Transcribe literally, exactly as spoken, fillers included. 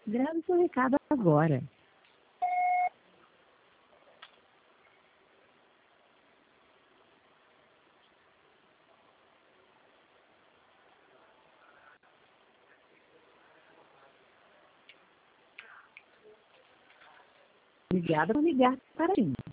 Grave seu recado agora. Obrigada por ligar para mim.